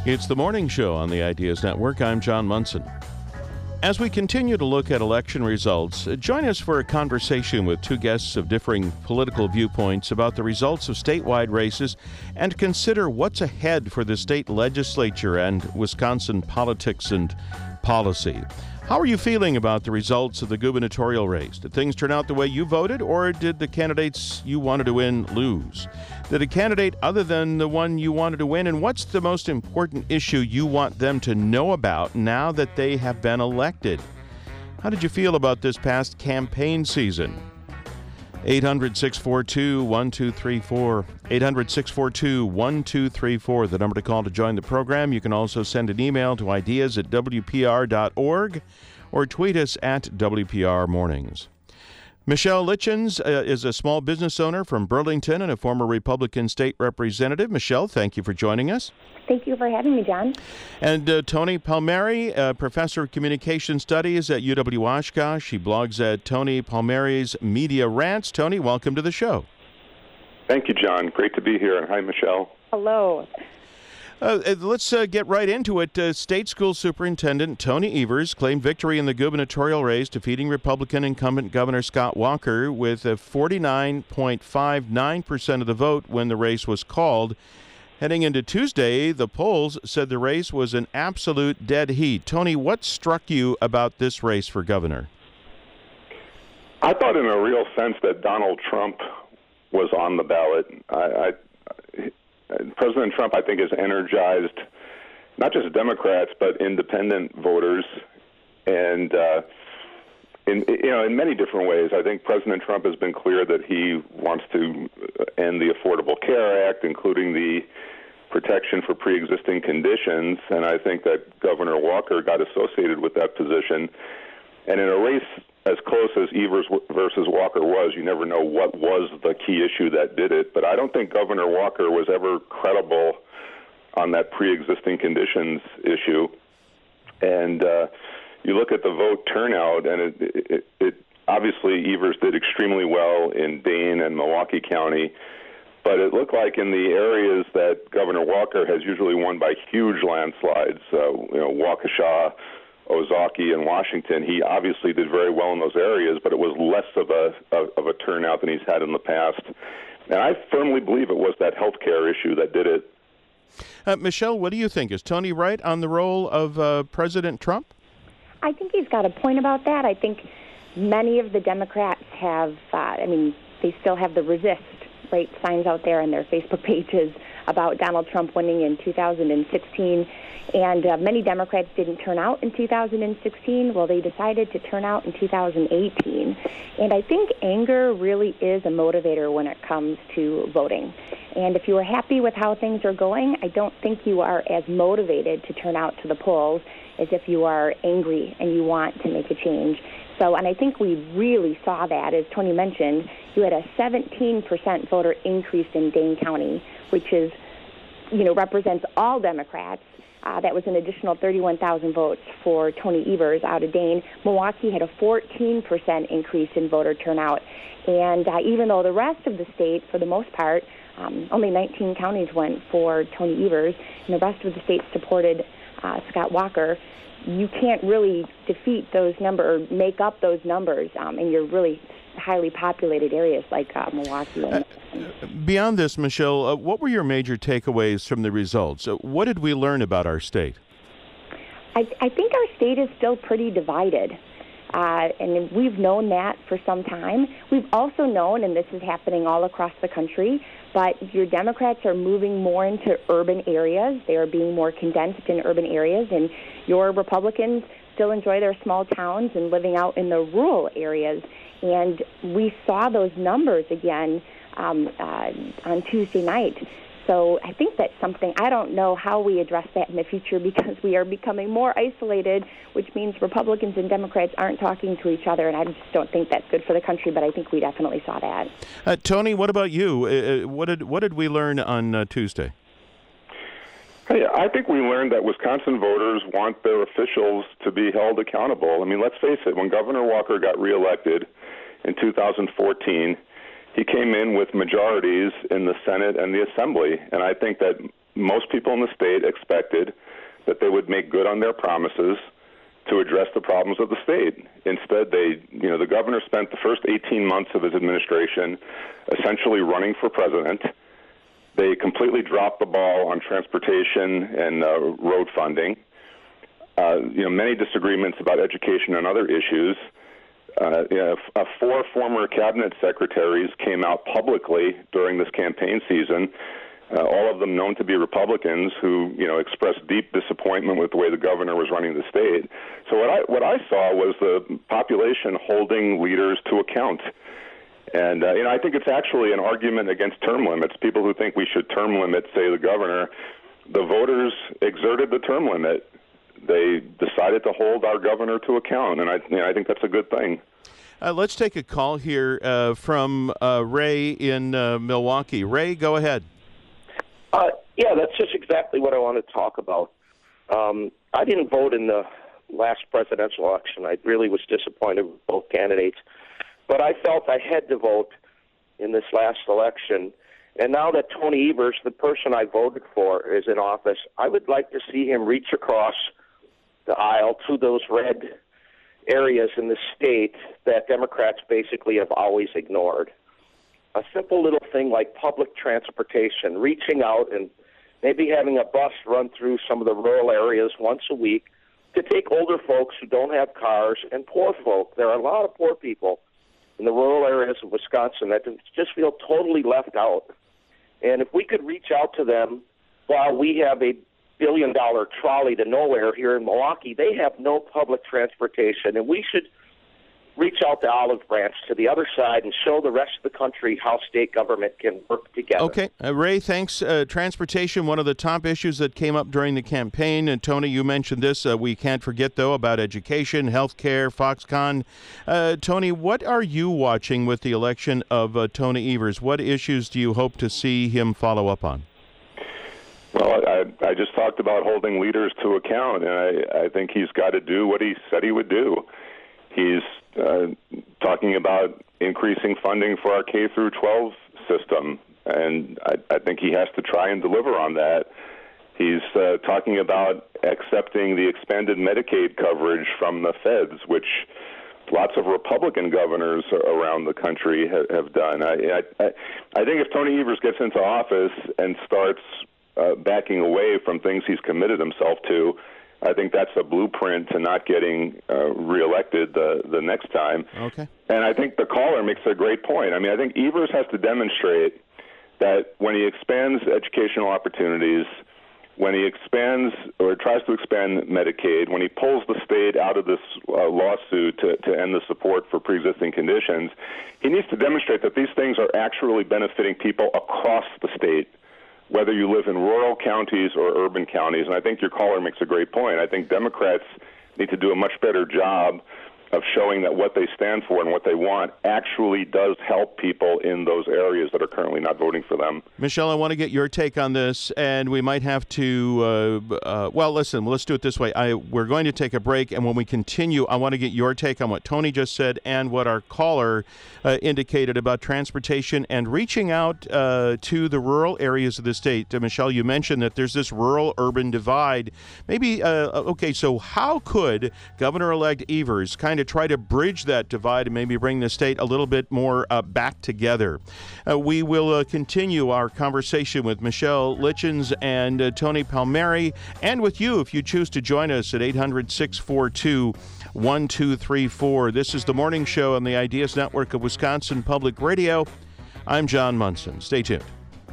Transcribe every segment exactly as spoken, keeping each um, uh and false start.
It's the morning show on the Ideas Network. I'm John Munson. As we continue to look at election results, join us for a conversation with two guests of differing political viewpoints about the results of statewide races and consider what's ahead for the state legislature and Wisconsin politics and policy. How are you feeling about the results of the gubernatorial race? Did things turn out the way you voted, or did the candidates you wanted to win lose? Did a candidate other than the one you wanted to win? And what's the most important issue you want them to know about now that they have been elected? How did you feel about this past campaign season? eight hundred, six four two, one two three four. eight hundred, six four two, one two three four, the number to call to join the program. You can also send an email to ideas at w p r dot org or tweet us at W P R Mornings. Michelle Litchens uh, is a small business owner from Burlington and a former Republican state representative. Michelle, thank you for joining us. Thank you for having me, John. And uh, Tony Palmieri, uh, professor of communication studies at U W Oshkosh. She blogs at Tony Palmieri's Media Rants. Tony, welcome to the show. Thank you, John. Great to be here. And hi, Michelle. Hello. Uh, let's uh, get right into it. Uh, State School Superintendent Tony Evers claimed victory in the gubernatorial race, defeating Republican incumbent Governor Scott Walker with a forty-nine point five nine percent of the vote when the race was called. Heading into Tuesday, the polls said the race was an absolute dead heat. Tony, what struck you about this race for governor? I thought in a real sense that Donald Trump was on the ballot. I, I President Trump, I think, has energized not just Democrats but independent voters, and uh, in you know in many different ways. I think President Trump has been clear that he wants to end the Affordable Care Act, including the protection for pre-existing conditions, and I think that Governor Walker got associated with that position. And in a race as close as Evers versus Walker was, you never know what was the key issue that did it. But I don't think Governor Walker was ever credible on that pre-existing conditions issue. And uh, you look at the vote turnout, and it, it, it obviously Evers did extremely well in Dane and Milwaukee County. But it looked like in the areas that Governor Walker has usually won by huge landslides, uh, you know, Waukesha, Ozaukee, and Washington, he obviously did very well in those areas, but it was less of a of, of a turnout than he's had in the past. And I firmly believe it was that health care issue that did it. Uh, Michelle, what do you think? Is Tony right on the role of uh, President Trump? I think he's got a point about that. I think many of the Democrats have, uh, I mean, they still have the resist right signs out there on their Facebook pages about Donald Trump winning in two thousand sixteen. And uh, many Democrats didn't turn out in two thousand sixteen. Well, they decided to turn out in two thousand eighteen. And I think anger really is a motivator when it comes to voting. And if you are happy with how things are going, I don't think you are as motivated to turn out to the polls as if you are angry and you want to make a change. So, and I think we really saw that, as Tony mentioned, you had a seventeen percent voter increase in Dane County, which is, you know, represents all Democrats. Uh, that was an additional thirty-one thousand votes for Tony Evers out of Dane. Milwaukee had a fourteen percent increase in voter turnout. And uh, even though the rest of the state, for the most part, um, only nineteen counties went for Tony Evers, and the rest of the state supported uh, Scott Walker, you can't really defeat those numbers or make up those numbers um, in your really highly populated areas like uh, Milwaukee. And- uh, beyond this, Michelle, uh, what were your major takeaways from the results? Uh, what did we learn about our state? I, I think our state is still pretty divided, uh, and we've known that for some time. We've also known, and this is happening all across the country, but your Democrats are moving more into urban areas. They are being more condensed in urban areas, and your Republicans still enjoy their small towns and living out in the rural areas. And we saw those numbers again um, uh, on Tuesday night. So I think that's something, I don't know how we address that in the future because we are becoming more isolated, which means Republicans and Democrats aren't talking to each other, and I just don't think that's good for the country, but I think we definitely saw that. Uh, Tony, what about you? Uh, what did what did we learn on uh, Tuesday? Hey, I think we learned that Wisconsin voters want their officials to be held accountable. I mean, let's face it, when Governor Walker got reelected in two thousand fourteen, he came in with majorities in the Senate and the Assembly, and I think that most people in the state expected that they would make good on their promises to address the problems of the state. Instead, they, you know, the governor spent the first eighteen months of his administration essentially running for president. They completely dropped the ball on transportation and uh, road funding. Uh, you know, many disagreements about education and other issues. Uh, you know, f- uh, four former cabinet secretaries came out publicly during this campaign season, uh, all of them known to be Republicans, who, you know, expressed deep disappointment with the way the governor was running the state. So what I what I saw was the population holding leaders to account. And, uh, you know, I think it's actually an argument against term limits. People who think we should term limit, say, the governor, the voters exerted the term limit. They decided to hold our governor to account, and I, you know, I think that's a good thing. Uh, let's take a call here uh, from uh, Ray in uh, Milwaukee. Ray, go ahead. Uh, yeah, that's just exactly what I want to talk about. Um, I didn't vote in the last presidential election. I really was disappointed with both candidates. But I felt I had to vote in this last election. And now that Tony Evers, the person I voted for, is in office, I would like to see him reach across the aisle to those red areas in the state that Democrats basically have always ignored. A simple little thing like public transportation, reaching out and maybe having a bus run through some of the rural areas once a week to take older folks who don't have cars and poor folk. There are a lot of poor people in the rural areas of Wisconsin that just feel totally left out. And if we could reach out to them while we have a billion-dollar trolley to nowhere here in Milwaukee, they have no public transportation, and we should reach out to Olive Branch to the other side and show the rest of the country how state government can work together. Okay. Uh, Ray, thanks. Uh, transportation, one of the top issues that came up during the campaign. And Tony, you mentioned this. Uh, we can't forget, though, about education, health care, Foxconn. Uh, Tony, what are you watching with the election of uh, Tony Evers? What issues do you hope to see him follow up on? Well, I, I just talked about holding leaders to account, and I, I think he's got to do what he said he would do. He's uh, talking about increasing funding for our K through twelve system, and I, I think he has to try and deliver on that. He's uh, talking about accepting the expanded Medicaid coverage from the feds, which lots of Republican governors around the country have, have done. I, I, I think if Tony Evers gets into office and starts uh, backing away from things he's committed himself to, I think that's a blueprint to not getting uh, reelected the, the next time. Okay. And I think the caller makes a great point. I mean, I think Evers has to demonstrate that when he expands educational opportunities, when he expands or tries to expand Medicaid, when he pulls the state out of this uh, lawsuit to, to end the support for pre-existing conditions, he needs to demonstrate that these things are actually benefiting people across the state, whether you live in rural counties or urban counties. And I think your caller makes a great point. I think Democrats need to do a much better job of showing that what they stand for and what they want actually does help people in those areas that are currently not voting for them. Michelle, I want to get your take on this, and we might have to, uh, uh, well, listen, let's do it this way. I, we're going to take a break, and when we continue, I want to get your take on what Tony just said and what our caller uh, indicated about transportation and reaching out uh, to the rural areas of the state. Uh, Michelle, you mentioned that there's this rural-urban divide. Maybe, uh, okay, so how could Governor-elect Evers kind of try to bridge that divide and maybe bring the state a little bit more uh, back together? Uh, we will uh, continue our conversation with Michelle Litchens and uh, Tony Palmieri, and with you if you choose to join us at eight hundred, six four two, one two three four. This is the Morning Show on the Ideas Network of Wisconsin Public Radio. I'm John Munson. Stay tuned.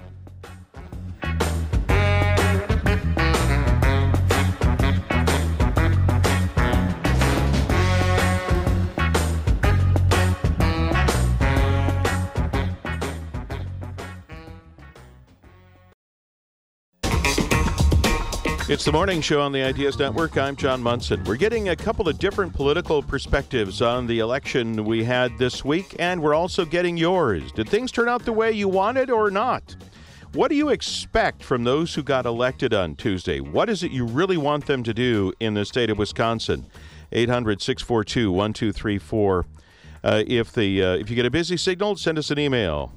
It's the Morning Show on the Ideas Network. I'm John Munson. We're getting a couple of different political perspectives on the election we had this week, and we're also getting yours. Did things turn out the way you wanted or not? What do you expect from those who got elected on Tuesday? What is it you really want them to do in the state of Wisconsin? eight hundred, six four two, one two three four. Uh, if the uh, if you get a busy signal, send us an email.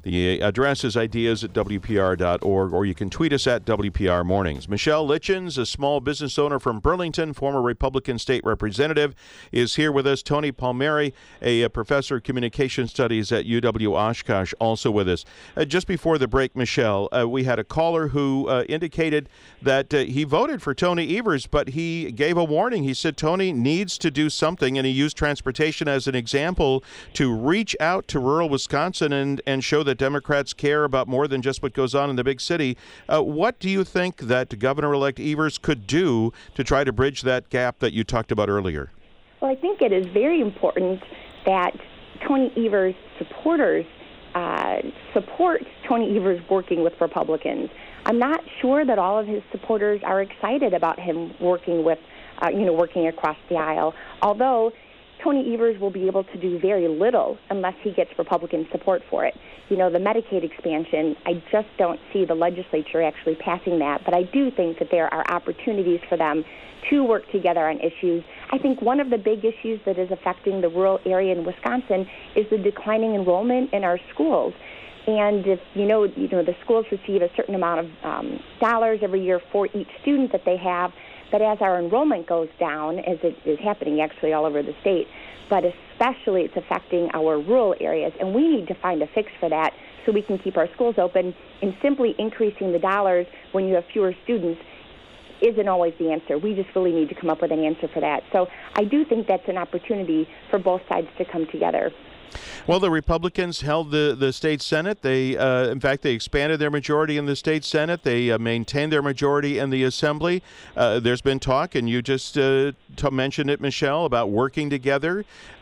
The address is ideas at W P R dot org, or you can tweet us at W P R Mornings. Michelle Litchens, a small business owner from Burlington, former Republican state representative, is here with us. Tony Palmieri, a, a professor of communication studies at U W Oshkosh, also with us. Uh, just before the break, Michelle, uh, we had a caller who uh, indicated that uh, he voted for Tony Evers, but he gave a warning. He said Tony needs to do something, and he used transportation as an example to reach out to rural Wisconsin and, and show that Democrats care about more than just what goes on in the big city. Uh, what do you think that Governor-elect Evers could do to try to bridge that gap that you talked about earlier? Well, I think it is very important that Tony Evers supporters uh, support Tony Evers working with Republicans. I'm not sure that all of his supporters are excited about him working with, uh, you know, working across the aisle, although Tony Evers will be able to do very little unless he gets Republican support for it. You know, the Medicaid expansion, I just don't see the legislature actually passing that, but I do think that there are opportunities for them to work together on issues. I think one of the big issues that is affecting the rural area in Wisconsin is the declining enrollment in our schools. And if you know, you know, the schools receive a certain amount of um, dollars every year for each student that they have. But as our enrollment goes down, as it is happening actually all over the state, but especially it's affecting our rural areas, and we need to find a fix for that so we can keep our schools open. And simply increasing the dollars when you have fewer students isn't always the answer. We just really need to come up with an answer for that. So I do think that's an opportunity for both sides to come together. Well, the Republicans held the, the state Senate. They, uh, in fact, they expanded their majority in the state Senate. They uh, maintained their majority in the Assembly. Uh, there's been talk, and you just uh, t- mentioned it, Michelle, about working together.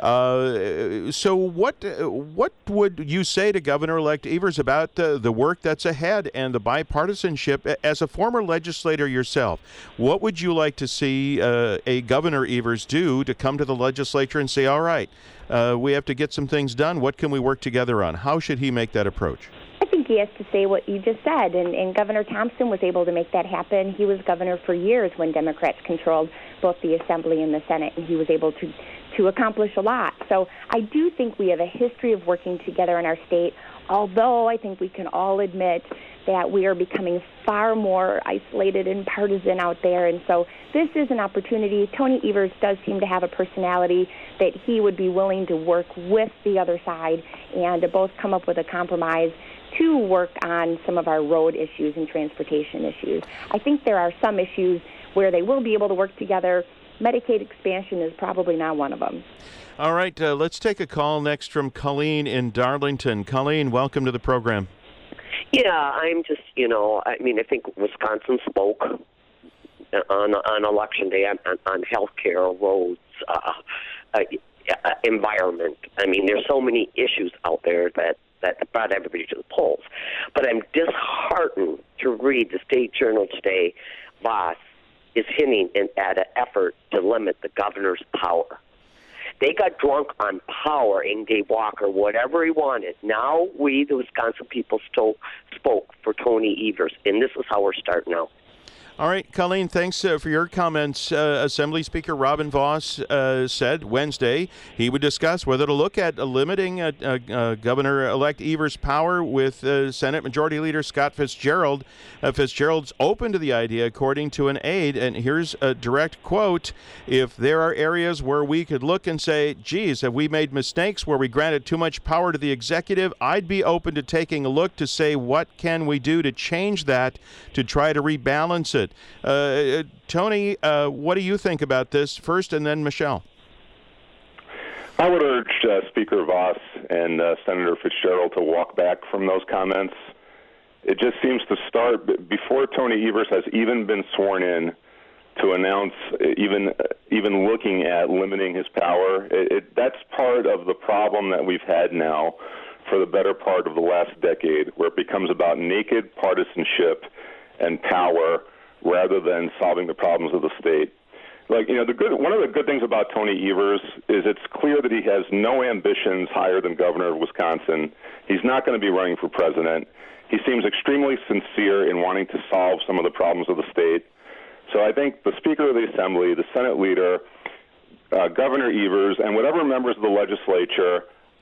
Uh, so what what would you say to Governor-elect Evers about uh, the work that's ahead and the bipartisanship? As a former legislator yourself, what would you like to see uh, a Governor Evers do to come to the legislature and say, all right, Uh, we have to get some things done. What can we work together on? How should he make that approach? I think he has to say what you just said, and, and Governor Thompson was able to make that happen. He was governor for years when Democrats controlled both the Assembly and the Senate, and he was able to, to accomplish a lot. So I do think we have a history of working together in our state, although I think we can all admit that we are becoming far more isolated and partisan out there. And so this is an opportunity. Tony Evers does seem to have a personality that he would be willing to work with the other side and to both come up with a compromise to work on some of our road issues and transportation issues. I think there are some issues where they will be able to work together. Medicaid expansion is probably not one of them. All right, uh, let's take a call next from Colleen in Darlington. Colleen, welcome to the program. Yeah, I'm just, you know, I mean, I think Wisconsin spoke on on election day on, on, on health care, roads, uh, uh, environment. I mean, there's so many issues out there that, that brought everybody to the polls. But I'm disheartened to read the State Journal today, Voss is hinting at an effort to limit the governor's power. They got drunk on power and gave Walker whatever he wanted. Now we, the Wisconsin people, still spoke for Tony Evers, and this is how we're starting out. All right, Colleen, thanks uh, for your comments. Uh, Assembly Speaker Robin Voss uh, said Wednesday he would discuss whether to look at uh, limiting uh, uh, uh, Governor-elect Evers' power with uh, Senate Majority Leader Scott Fitzgerald. Uh, Fitzgerald's open to the idea, according to an aide, and here's a direct quote: "If there are areas where we could look and say, geez, have we made mistakes where we granted too much power to the executive, I'd be open to taking a look to say what can we do to change that, to try to rebalance it." Uh, Tony, uh, what do you think about this first, and then Michelle? I would urge uh, Speaker Voss and uh, Senator Fitzgerald to walk back from those comments. It just seems to start before Tony Evers has even been sworn in to announce even even looking at limiting his power. It, it, that's part of the problem that we've had now for the better part of the last decade, where it becomes about naked partisanship and power rather than solving the problems of the state. Like, you know, the good one of the good things about Tony Evers is it's clear that he has no ambitions higher than governor of Wisconsin. He's not going to be running for president. He seems extremely sincere in wanting to solve some of the problems of the state. So I think the Speaker of the Assembly, the Senate leader, uh, Governor Evers, and whatever members of the legislature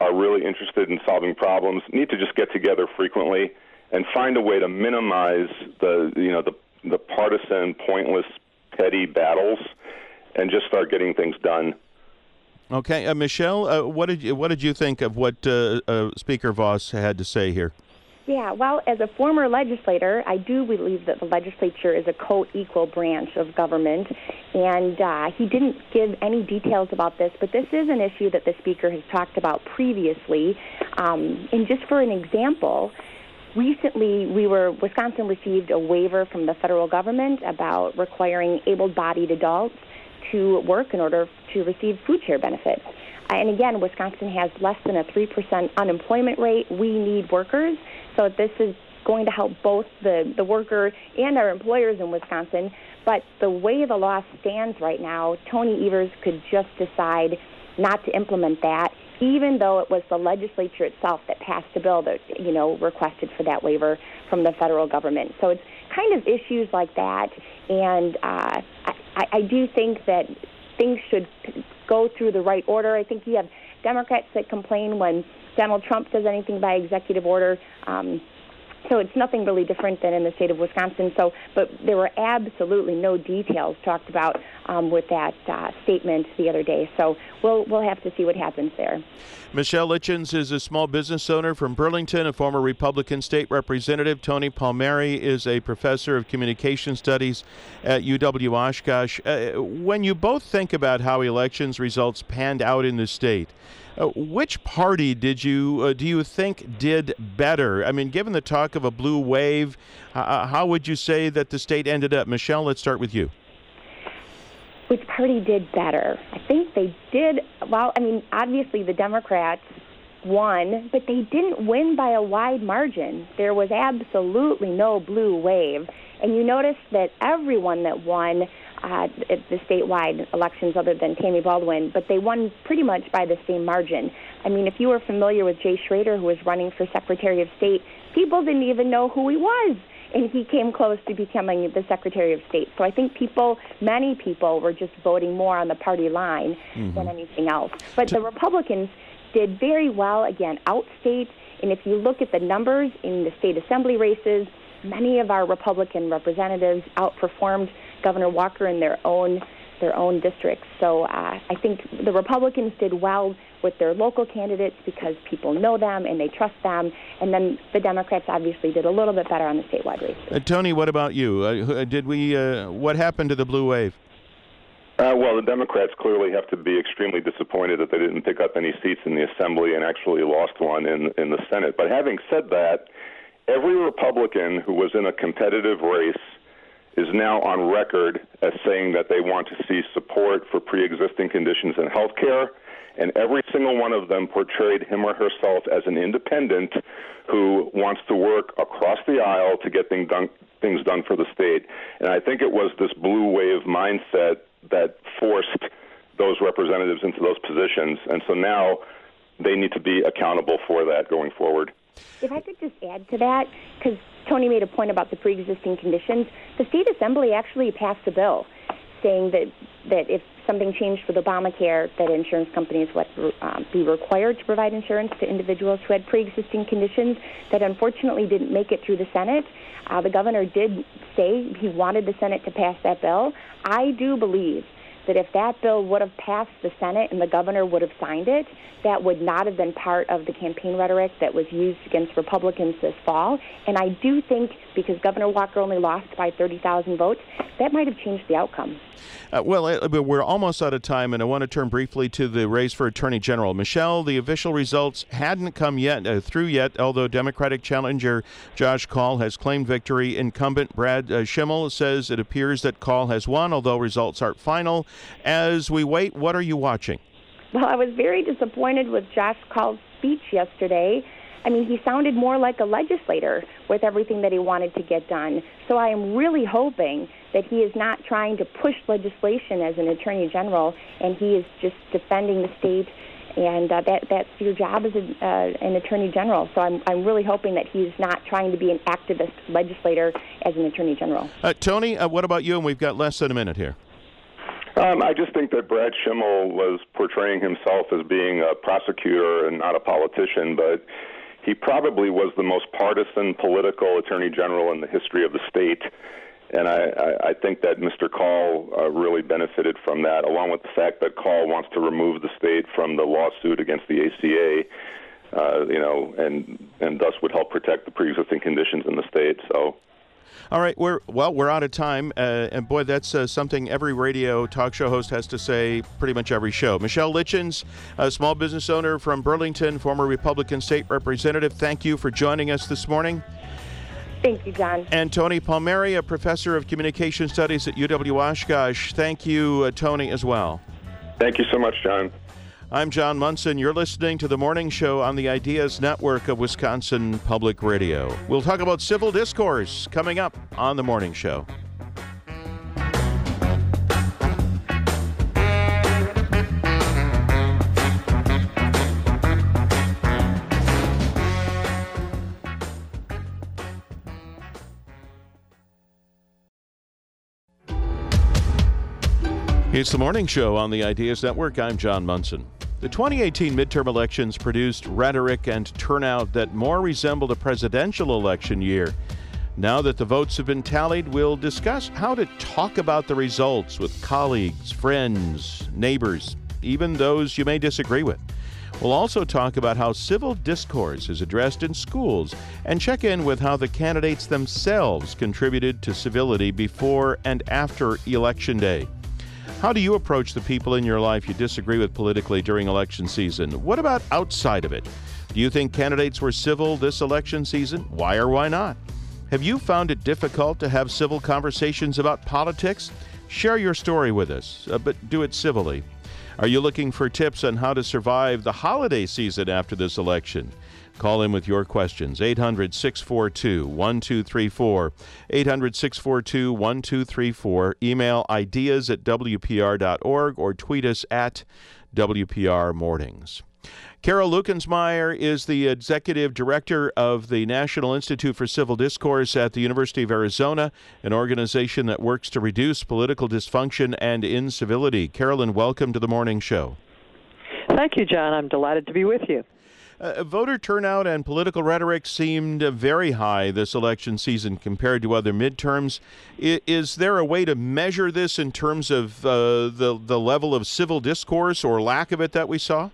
are really interested in solving problems need to just get together frequently and find a way to minimize the you know the the partisan, pointless, petty battles, and just start getting things done. Okay, uh, Michelle, uh, what did you what did you think of what uh, uh, Speaker Voss had to say here? Yeah, well, as a former legislator, I do believe that the legislature is a co-equal branch of government, and uh, he didn't give any details about this, but this is an issue that the Speaker has talked about previously. Um, and just for an example, recently we were Wisconsin received a waiver from the federal government about requiring able-bodied adults to work in order to receive food share benefits. And again, Wisconsin has less than a three percent unemployment rate. We need workers. So this is going to help both the, the worker and our employers in Wisconsin. But the way the law stands right now, Tony Evers could just decide not to implement that, even though it was the legislature itself that passed a bill that, you know, requested for that waiver from the federal government. So it's kind of issues like that. And uh, I, I do think that things should go through the right order. I think you have Democrats that complain when Donald Trump does anything by executive order. Um, so it's nothing really different than in the state of Wisconsin. So, but there were absolutely no details talked about um, with that uh, statement the other day. So we'll we'll have to see what happens there. Michelle Litchens is a small business owner from Burlington, a former Republican state representative. Tony Palmieri is a professor of communication studies at U W Oshkosh. Uh, when you both think about how elections results panned out in the state, Uh, which party did you uh, do you think did better? I mean, given the talk of a blue wave, uh, how would you say that the state ended up? Michelle, let's start with you. Which party did better? I think they did, well, I mean, obviously the Democrats won, but they didn't win by a wide margin. There was absolutely no blue wave. And you notice that everyone that won Uh, at the statewide elections other than Tammy Baldwin, but they won pretty much by the same margin. I mean, if you were familiar with Jay Schrader, who was running for Secretary of State, people didn't even know who he was, and he came close to becoming the Secretary of State. So I think people, many people, were just voting more on the party line mm-hmm. than anything else. But the Republicans did very well, again, outstate, and if you look at the numbers in the state assembly races, many of our Republican representatives outperformed Governor Walker in their own their own districts. So uh, I think the Republicans did well with their local candidates because people know them and they trust them. And then the Democrats obviously did a little bit better on the statewide races. Uh, Tony, what about you? Uh, did we? Uh, what happened to the blue wave? Uh, well, the Democrats clearly have to be extremely disappointed that they didn't pick up any seats in the Assembly and actually lost one in in the Senate. But having said that, every Republican who was in a competitive race is now on record as saying that they want to see support for pre-existing conditions in health care, and every single one of them portrayed him or herself as an independent who wants to work across the aisle to get things done, things done for the state. And I think it was this blue wave mindset that forced those representatives into those positions, and so now they need to be accountable for that going forward. If I could just add to that, because Tony made a point about the pre-existing conditions, the state assembly actually passed a bill saying that, that if something changed with Obamacare, that insurance companies would um, be required to provide insurance to individuals who had pre-existing conditions. That unfortunately didn't make it through the Senate. Uh, the governor did say he wanted the Senate to pass that bill. I do believe that if that bill would have passed the Senate and the governor would have signed it, that would not have been part of the campaign rhetoric that was used against Republicans this fall. And I do think, because Governor Walker only lost by thirty thousand votes, that might have changed the outcome. Uh, well, uh, we're almost out of time, and I want to turn briefly to the race for Attorney General. Michelle, the official results hadn't come yet uh, through yet, although Democratic challenger Josh Kaul has claimed victory. Incumbent Brad uh, Schimmel says it appears that Kaul has won, although results aren't final. As we wait, what are you watching? Well, I was very disappointed with Josh Kaul's speech yesterday. I mean, he sounded more like a legislator with everything that he wanted to get done. So I am really hoping that he is not trying to push legislation as an attorney general, and he is just defending the state, and uh, that that's your job as a, uh, an attorney general. So I'm I'm really hoping that he's not trying to be an activist legislator as an attorney general. Uh, Tony, uh, what about you? And we've got less than a minute here. Um, I just think that Brad Schimmel was portraying himself as being a prosecutor and not a politician, but he probably was the most partisan political attorney general in the history of the state. And I, I, I think that Mister Call uh, really benefited from that, along with the fact that Call wants to remove the state from the lawsuit against the A C A, uh, you know, and and thus would help protect the pre-existing conditions in the state. So. All right, we're well, we're out of time, uh, and boy, that's uh, something every radio talk show host has to say pretty much every show. Michelle Litchens, a small business owner from Burlington, former Republican state representative, thank you for joining us this morning. Thank you, John. And Tony Palmieri, a professor of communication studies at U W Oshkosh. Thank you, uh, Tony, as well. Thank you so much, John. I'm John Munson. You're listening to The Morning Show on the Ideas Network of Wisconsin Public Radio. We'll talk about civil discourse coming up on The Morning Show. It's The Morning Show on the Ideas Network. I'm John Munson. The twenty eighteen midterm elections produced rhetoric and turnout that more resembled a presidential election year. Now that the votes have been tallied, we'll discuss how to talk about the results with colleagues, friends, neighbors, even those you may disagree with. We'll also talk about how civil discourse is addressed in schools and check in with how the candidates themselves contributed to civility before and after Election Day. How do you approach the people in your life you disagree with politically during election season? What about outside of it? Do you think candidates were civil this election season? Why or why not? Have you found it difficult to have civil conversations about politics? Share your story with us, uh, but do it civilly. Are you looking for tips on how to survive the holiday season after this election? Call in with your questions, eight hundred, six four two, one two three four, eight hundred, six four two, one two three four. Email ideas at w p r dot org or tweet us at W P R Mornings. Carol Lukensmeyer is the executive director of the National Institute for Civil Discourse at the University of Arizona, an organization that works to reduce political dysfunction and incivility. Carolyn, welcome to the Morning Show. Thank you, John. I'm delighted to be with you. Uh, voter turnout and political rhetoric seemed uh, very high this election season compared to other midterms. I, is there a way to measure this in terms of uh, the, the level of civil discourse or lack of it that we saw?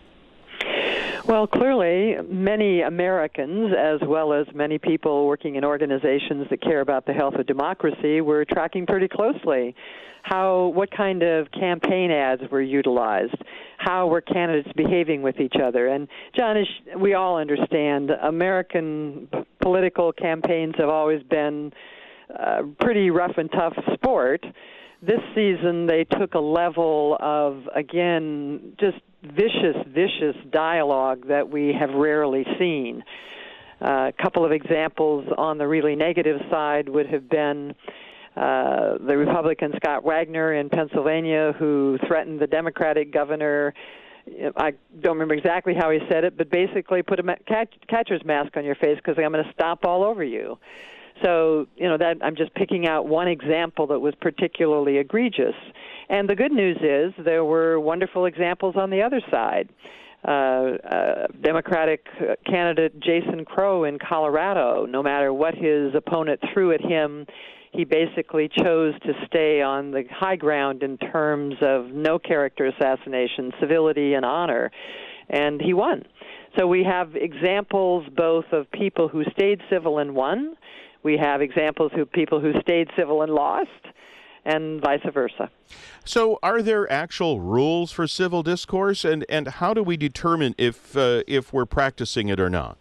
Well, clearly, many Americans, as well as many people working in organizations that care about the health of democracy, were tracking pretty closely how, what kind of campaign ads were utilized, how were candidates behaving with each other. And, John, as we all understand, American p- political campaigns have always been uh, pretty rough and tough sport. This season, they took a level of, again, just vicious, vicious dialogue that we have rarely seen. Uh, a couple of examples on the really negative side would have been uh, the Republican Scott Wagner in Pennsylvania, who threatened the Democratic governor. I don't remember exactly how he said it, but basically put a ma- catch, catcher's mask on your face because I'm going to stomp all over you. So, you know, that I'm just picking out one example that was particularly egregious. And the good news is there were wonderful examples on the other side. Uh, uh, Democratic candidate Jason Crow in Colorado, no matter what his opponent threw at him, he basically chose to stay on the high ground in terms of no character assassination, civility, and honor, and he won. So we have examples both of people who stayed civil and won. We have examples of people who stayed civil and lost, and vice versa. So are there actual rules for civil discourse, and, and how do we determine if uh, if we're practicing it or not?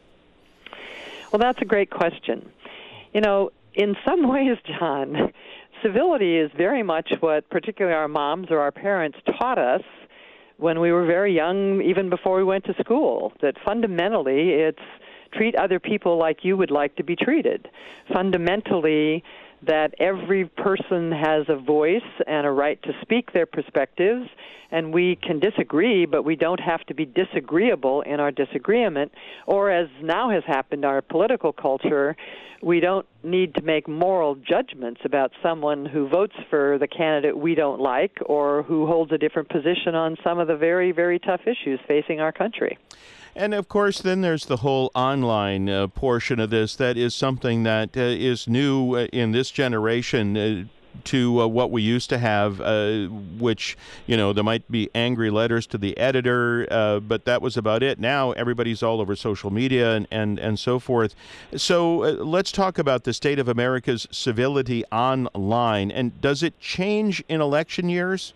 Well, that's a great question. You know, in some ways, John, civility is very much what particularly our moms or our parents taught us when we were very young, even before we went to school, that fundamentally it's treat other people like you would like to be treated. Fundamentally, that every person has a voice and a right to speak their perspectives, and we can disagree, but we don't have to be disagreeable in our disagreement. Or, as now has happened in our political culture, we don't need to make moral judgments about someone who votes for the candidate we don't like or who holds a different position on some of the very, very tough issues facing our country. And, of course, then there's the whole online uh, portion of this. That is something that uh, is new uh, in this generation uh, to uh, what we used to have, uh, which, you know, there might be angry letters to the editor, uh, but that was about it. Now everybody's all over social media and, and, and so forth. So uh, let's talk about the state of America's civility online. And does it change in election years?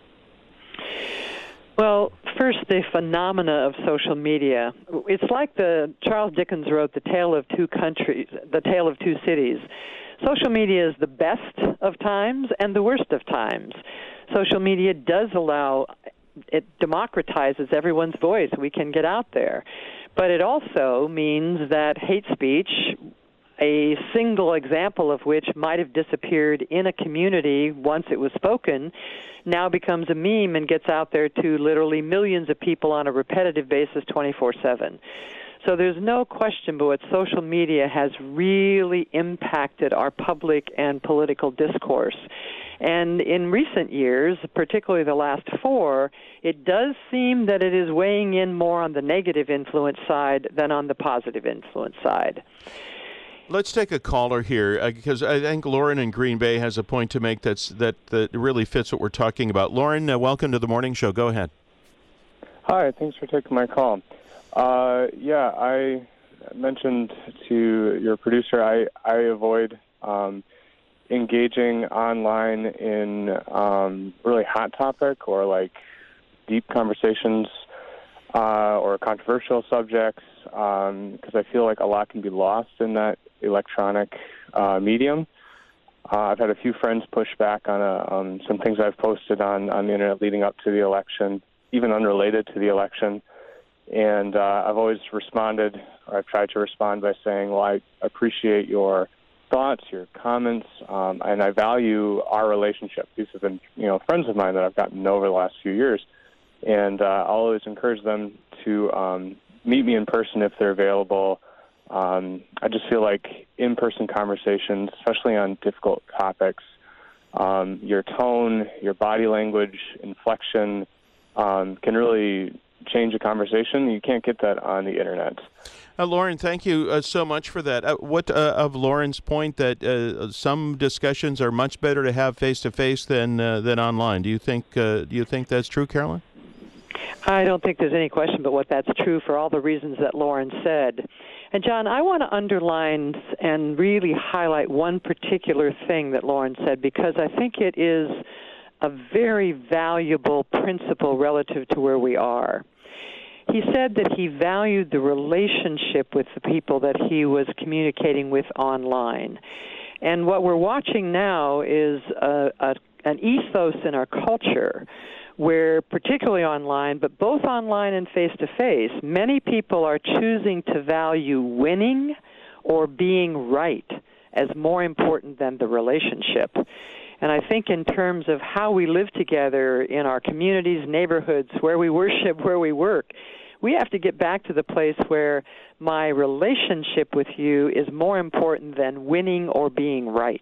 Well, first, the phenomena of social media. It's like the Charles Dickens wrote The Tale of Two Countries, The Tale of Two Cities. Social media is the best of times and the worst of times. Social media does allow, it democratizes everyone's voice. We can get out there. But it also means that hate speech, a single example of which might have disappeared in a community once it was spoken, now becomes a meme and gets out there to literally millions of people on a repetitive basis twenty-four seven. So there's no question but what social media has really impacted our public and political discourse. And in recent years, particularly the last four, it does seem that it is weighing in more on the negative influence side than on the positive influence side. Let's take a caller here, uh, because I think Lauren in Green Bay has a point to make that's that, that really fits what we're talking about. Lauren, uh, welcome to the morning show. Go ahead. Hi, thanks for taking my call. Uh, yeah, I mentioned to your producer I, I avoid um, engaging online in um, really hot topic or like deep conversations uh, or controversial subjects because um, I feel like a lot can be lost in that electronic uh, medium. Uh, I've had a few friends push back on a, um, some things I've posted on, on the internet leading up to the election, even unrelated to the election. And uh, I've always responded, or I've tried to respond by saying, well, I appreciate your thoughts, your comments, um, and I value our relationship. These have been, you know, friends of mine that I've gotten to know over the last few years. And uh, I'll always encourage them to um, meet me in person if they're available. Um, I just feel like in-person conversations, especially on difficult topics, um, your tone, your body language, inflection um, can really change a conversation. You can't get that on the internet. Uh, Lauren, thank you uh, so much for that. Uh, what uh, of Lauren's point that uh, some discussions are much better to have face-to-face than uh, than online? Do you think uh, do you think that's true, Carolyn? I don't think there's any question but what that's true for all the reasons that Lauren said. And, John, I want to underline and really highlight one particular thing that Lauren said because I think it is a very valuable principle relative to where we are. He said that he valued the relationship with the people that he was communicating with online. And what we're watching now is a, a, an ethos in our culture where, particularly online, but both online and face-to-face, many people are choosing to value winning or being right as more important than the relationship. And I think in terms of how we live together in our communities, neighborhoods, where we worship, where we work, we have to get back to the place where my relationship with you is more important than winning or being right.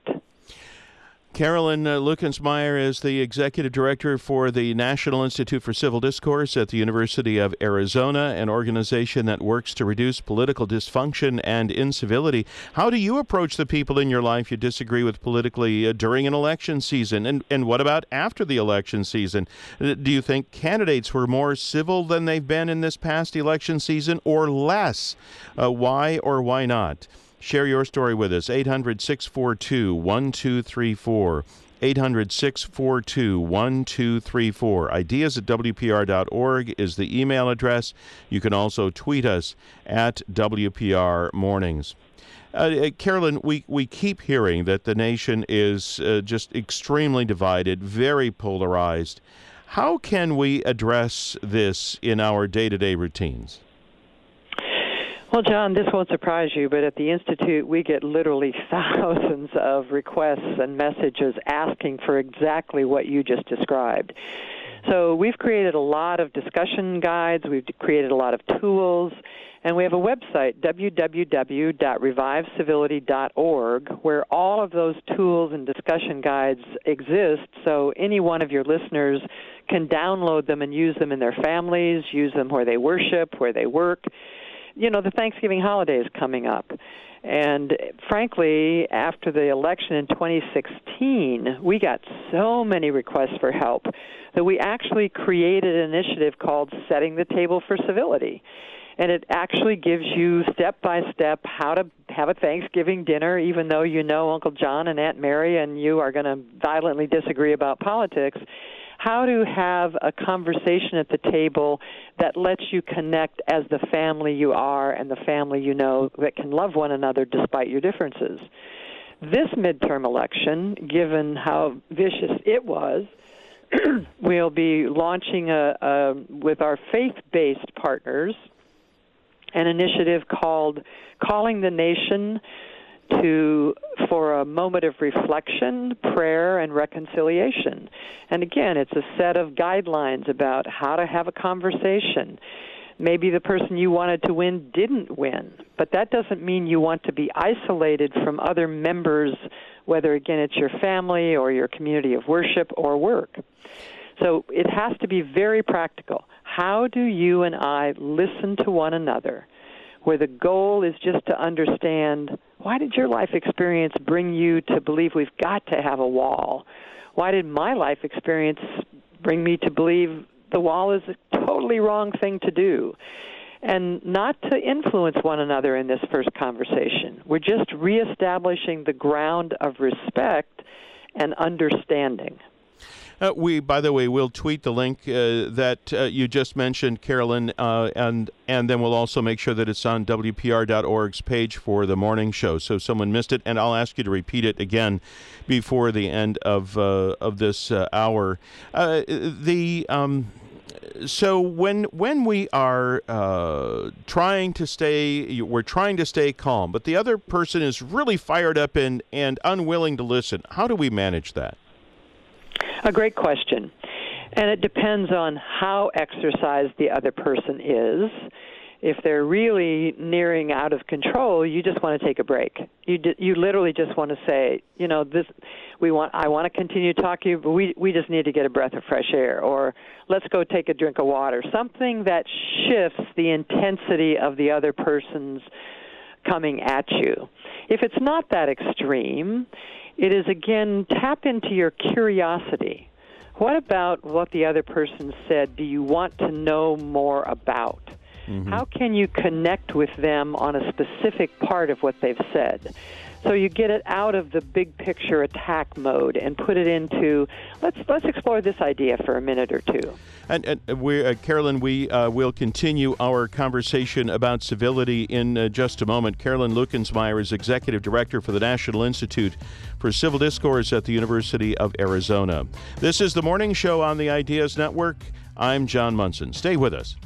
Carolyn uh, Lukensmeyer is the executive director for the National Institute for Civil Discourse at the University of Arizona, an organization that works to reduce political dysfunction and incivility. How do you approach the people in your life you disagree with politically uh, during an election season? And, and what about after the election season? Uh, do you think candidates were more civil than they've been in this past election season or less? Uh, why or why not? Share your story with us, eight hundred, six four two, one two three four, eight hundred, six four two, one two three four. Ideas at W P R dot org is the email address. You can also tweet us at W P R Mornings. Uh, Carolyn, we, we keep hearing that the nation is uh, just extremely divided, very polarized. How can we address this in our day-to-day routines? Well, John, this won't surprise you, but at the Institute, we get literally thousands of requests and messages asking for exactly what you just described. So we've created a lot of discussion guides, we've created a lot of tools, and we have a website, w w w dot revive civility dot org, where all of those tools and discussion guides exist, so any one of your listeners can download them and use them in their families, use them where they worship, where they work. You know, the Thanksgiving holiday is coming up. And frankly, after the election in twenty sixteen, we got so many requests for help that we actually created an initiative called Setting the Table for Civility. And it actually gives you step-by-step how to have a Thanksgiving dinner, even though you know Uncle John and Aunt Mary and you are going to violently disagree about politics. How to have a conversation at the table that lets you connect as the family you are and the family you know that can love one another despite your differences. This midterm election, given how vicious it was, we'll be launching a, a, with our faith-based partners an initiative called Calling the Nation to for a moment of reflection, prayer, and reconciliation. And again, it's a set of guidelines about how to have a conversation. Maybe the person you wanted to win didn't win, but that doesn't mean you want to be isolated from other members, whether, again, it's your family or your community of worship or work. So it has to be very practical. How do you and I listen to one another, where the goal is just to understand, why did your life experience bring you to believe we've got to have a wall? Why did my life experience bring me to believe the wall is a totally wrong thing to do? And not to influence one another in this first conversation. We're just reestablishing the ground of respect and understanding. Uh, we, by the way, will tweet the link uh, that uh, you just mentioned, Carolyn, uh, and and then we'll also make sure that it's on W P R dot org's page for the morning show, so if someone missed it. And I'll ask you to repeat it again before the end of uh, of this uh, hour. Uh, the um, so when when we are uh, trying to stay, we're trying to stay calm, but the other person is really fired up and and unwilling to listen. How do we manage that? A great question. And it depends on how exercised the other person is. If they're really nearing out of control, you just want to take a break. You d- you literally just want to say, you know, this we want I want to continue talking, but we we just need to get a breath of fresh air, or let's go take a drink of water. Something that shifts the intensity of the other person's coming at you. If it's not that extreme, it is, again, tap into your curiosity. What about what the other person said do you want to know more about? Mm-hmm. How can you connect with them on a specific part of what they've said? So you get it out of the big picture attack mode and put it into, let's let's explore this idea for a minute or two. And, and we, uh, Carolyn, we uh, will continue our conversation about civility in uh, just a moment. Carolyn Lukensmeyer is Executive Director for the National Institute for Civil Discourse at the University of Arizona. This is the Morning Show on the Ideas Network. I'm John Munson. Stay with us.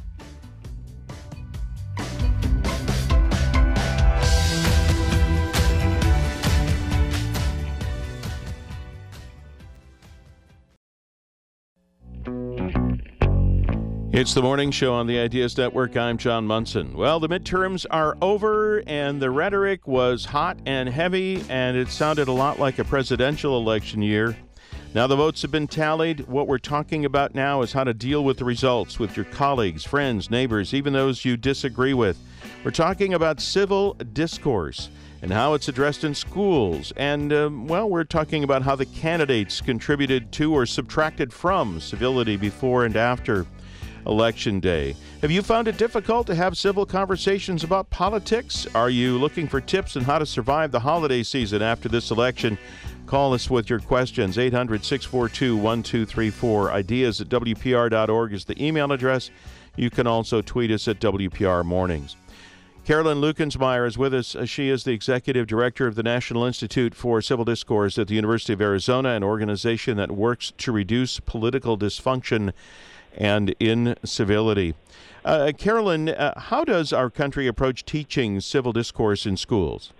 It's the Morning Show on the Ideas Network. I'm John Munson. Well, the midterms are over, and the rhetoric was hot and heavy, and it sounded a lot like a presidential election year. Now the votes have been tallied. What we're talking about now is how to deal with the results with your colleagues, friends, neighbors, even those you disagree with. We're talking about civil discourse and how it's addressed in schools. And, um, well, we're talking about how the candidates contributed to or subtracted from civility before and after Election Day. Have you found it difficult to have civil conversations about politics? Are you looking for tips on how to survive the holiday season after this election? Call us with your questions. eight hundred, six four two, one two three four. Ideas at W P R dot org is the email address. You can also tweet us at W P R Mornings. Carolyn Lukensmeyer is with us. She is the Executive Director of the National Institute for Civil Discourse at the University of Arizona, an organization that works to reduce political dysfunction and incivility. Uh, Carolyn, uh, how does our country approach teaching civil discourse in schools?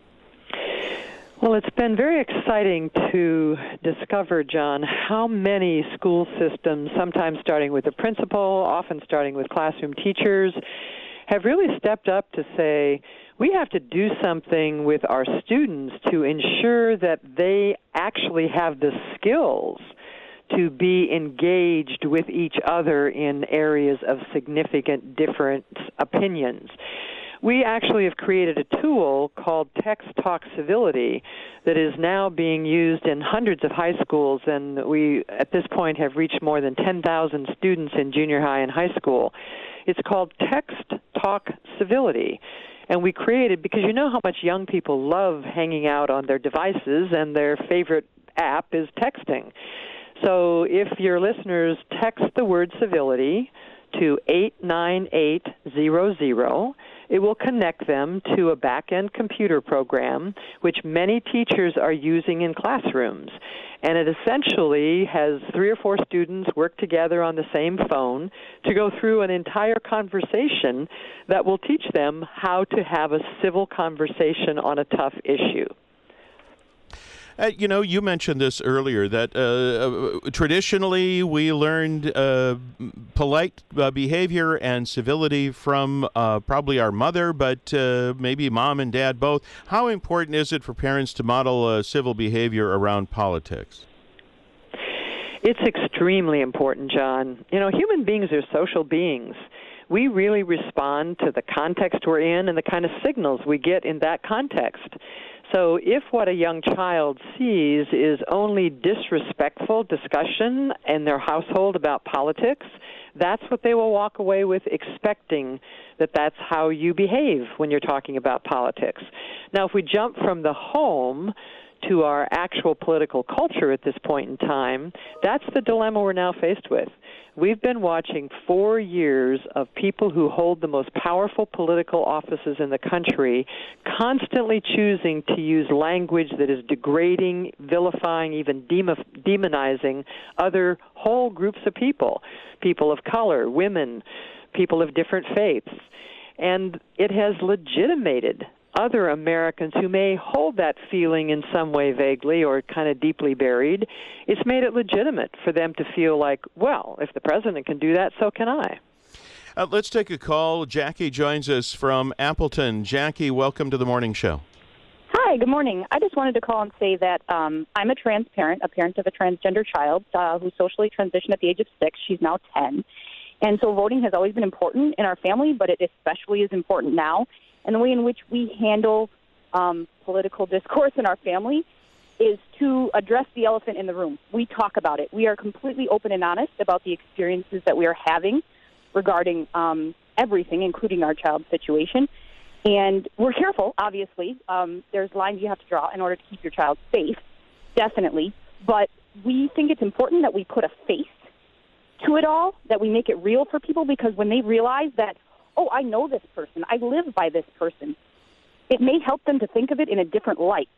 Well, it's been very exciting to discover, John, how many school systems, sometimes starting with the principal, often starting with classroom teachers, have really stepped up to say, we have to do something with our students to ensure that they actually have the skills to be engaged with each other in areas of significant different opinions. We actually have created a tool called Text Talk Civility that is now being used in hundreds of high schools, and we, at this point, have reached more than ten thousand students in junior high and high school. It's called Text Talk Civility, and we created, because you know how much young people love hanging out on their devices, and their favorite app is texting. So if your listeners text the word civility to eight nine eight zero zero, it will connect them to a back-end computer program which many teachers are using in classrooms. And it essentially has three or four students work together on the same phone to go through an entire conversation that will teach them how to have a civil conversation on a tough issue. Uh, you know, you mentioned this earlier, that uh, uh, traditionally we learned uh, polite uh, behavior and civility from uh, probably our mother, but uh, maybe mom and dad both. How important is it for parents to model uh, civil behavior around politics? It's extremely important, John. You know, human beings are social beings. We really respond to the context we're in and the kind of signals we get in that context. So if what a young child sees is only disrespectful discussion in their household about politics, that's what they will walk away with, expecting that that's how you behave when you're talking about politics. Now, if we jump from the home to our actual political culture at this point in time, that's the dilemma we're now faced with. We've been watching four years of people who hold the most powerful political offices in the country constantly choosing to use language that is degrading, vilifying, even demonizing other whole groups of people, people of color, women, people of different faiths. And it has legitimated other Americans who may hold that feeling in some way vaguely or kind of deeply buried. It's made it legitimate for them to feel like, well, if the president can do that, so can I. Uh, let's take a call. Jackie joins us from Appleton. Jackie, welcome to the morning show. Hi, good morning. I just wanted to call and say that um, I'm a trans parent, a parent of a transgender child uh, who socially transitioned at the age of six. She's now ten. And so voting has always been important in our family, but it especially is important now. And the way in which we handle um, political discourse in our family is to address the elephant in the room. We talk about it. We are completely open and honest about the experiences that we are having regarding um, everything, including our child's situation. And we're careful, obviously. Um, there's lines you have to draw in order to keep your child safe, definitely. But we think it's important that we put a face to it all, that we make it real for people, because when they realize that, oh, I know this person, I live by this person, it may help them to think of it in a different light.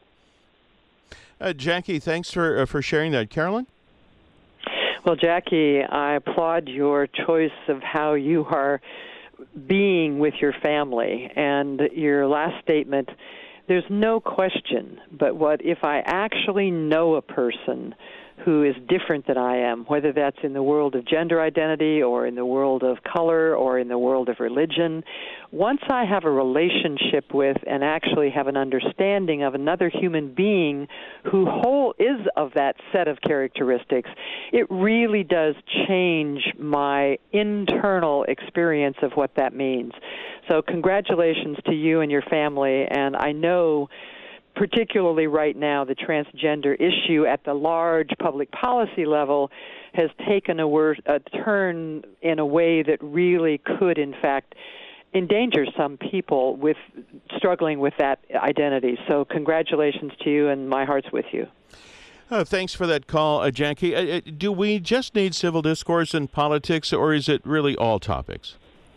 Uh, Jackie, thanks for uh, for sharing that. Carolyn? Well, Jackie, I applaud your choice of how you are being with your family. And your last statement, there's no question but what if I actually know a person who is different than I am, whether that's in the world of gender identity or in the world of color or in the world of religion. Once I have a relationship with and actually have an understanding of another human being who whole is of that set of characteristics, it really does change my internal experience of what that means. So congratulations to you and your family, and I know particularly right now, the transgender issue at the large public policy level has taken a, word, a turn in a way that really could, in fact, endanger some people with struggling with that identity. So congratulations to you, and my heart's with you. Uh, thanks for that call, uh, Jackie. Uh, uh, do we just need civil discourse in politics, or is it really all topics?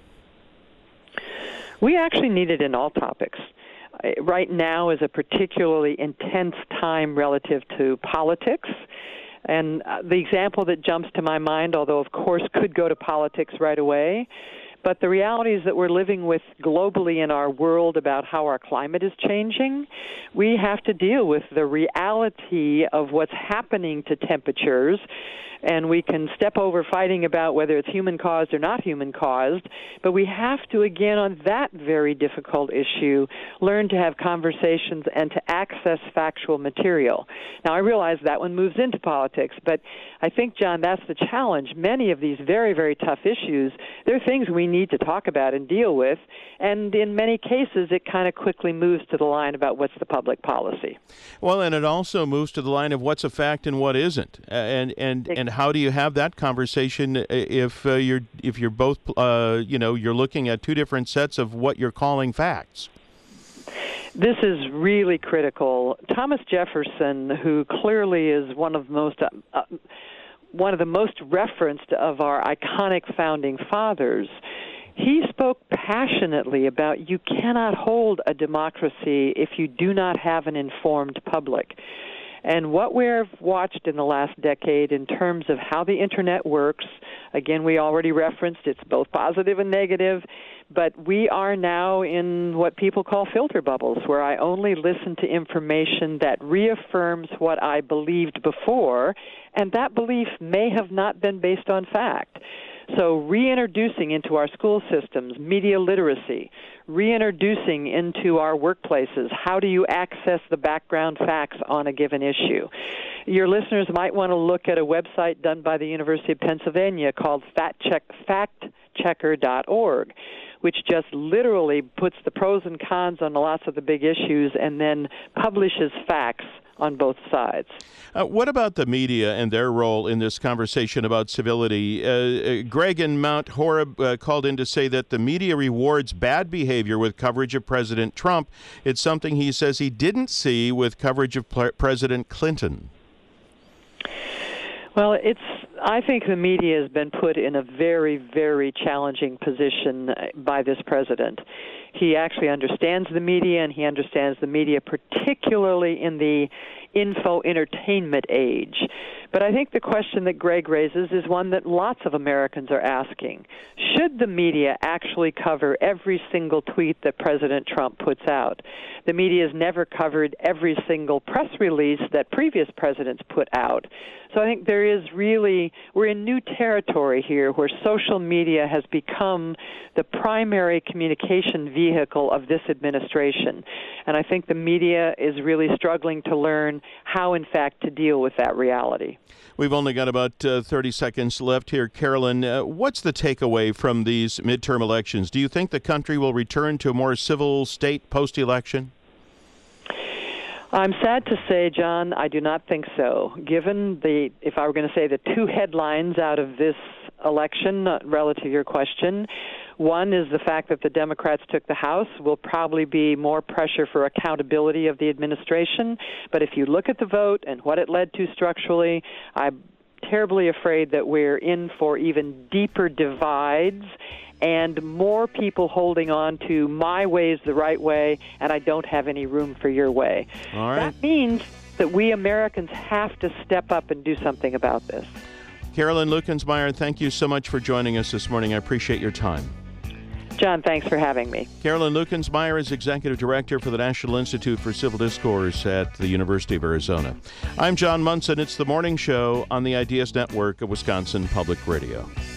We actually need it in all topics. Right now is a particularly intense time relative to politics. And uh, the example that jumps to my mind, although of course could go to politics right away, but the realities that we're living with globally in our world about how our climate is changing, we have to deal with the reality of what's happening to temperatures. And we can step over fighting about whether it's human-caused or not human-caused, but we have to, again, on that very difficult issue, learn to have conversations and to access factual material. Now, I realize that one moves into politics, but I think, John, that's the challenge. Many of these very, very tough issues, they're things we need to talk about and deal with, and in many cases, it kind of quickly moves to the line about what's the public policy. Well, and it also moves to the line of what's a fact and what isn't, and and and how do you have that conversation if uh, you're if you're both uh, you know you're looking at two different sets of what you're calling facts? This is really critical. Thomas Jefferson, who clearly is one of the most uh, uh, one of the most referenced of our iconic founding fathers, he spoke passionately about you cannot hold a democracy if you do not have an informed public. And what we've watched in the last decade in terms of how the Internet works, again, we already referenced it's both positive and negative, but we are now in what people call filter bubbles, where I only listen to information that reaffirms what I believed before, and that belief may have not been based on fact. So reintroducing into our school systems media literacy, reintroducing into our workplaces, how do you access the background facts on a given issue? Your listeners might want to look at a website done by the University of Pennsylvania called fact checker dot org, which just literally puts the pros and cons on lots of the big issues and then publishes facts on both sides. Uh, what about the media and their role in this conversation about civility? Uh, uh, Greg in Mount Horeb uh, called in to say that the media rewards bad behavior with coverage of President Trump. It's something he says he didn't see with coverage of P- President Clinton. Well, it's. I think the media has been put in a very, very challenging position by this president. He actually understands the media, and he understands the media particularly in the info entertainment age. But I think the question that Greg raises is one that lots of Americans are asking. Should the media actually cover every single tweet that President Trump puts out? The media has never covered every single press release that previous presidents put out. So I think there is really, we're in new territory here where social media has become the primary communication vehicle of this administration. And I think the media is really struggling to learn how, in fact, to deal with that reality. We've only got about uh, thirty seconds left here. Carolyn, uh, what's the takeaway from these midterm elections? Do you think the country will return to a more civil state post-election? I'm sad to say, John, I do not think so. Given the, if I were going to say the two headlines out of this election uh, relative to your question, one is the fact that the Democrats took the House. Will probably be more pressure for accountability of the administration. But if you look at the vote and what it led to structurally, I'm terribly afraid that we're in for even deeper divides and more people holding on to my way is the right way, and I don't have any room for your way. All right. That means that we Americans have to step up and do something about this. Carolyn Lukensmeyer, thank you so much for joining us this morning. I appreciate your time. John, thanks for having me. Carolyn Lukensmeyer is Executive Director for the National Institute for Civil Discourse at the University of Arizona. I'm John Munson. It's the Morning Show on the Ideas Network of Wisconsin Public Radio.